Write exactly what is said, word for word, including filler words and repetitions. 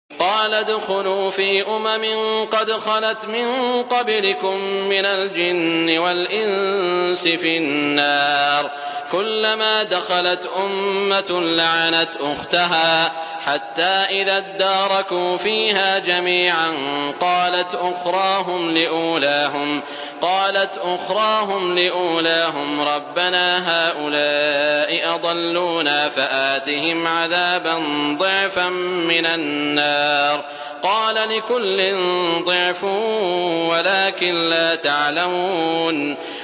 قال ادخلوا في أمم قد خلت من قبلكم من الجن والإنس في النار كلما دخلت أمة لعنت أختها حتى إذا اداركوا فيها جميعا قالت أخراهم لأولاهم قالت أخراهم لأولاهم ربنا هؤلاء أضلونا فآتهم عذابا ضعفا من النار قال لكل ضعف ولكن لا تعلمون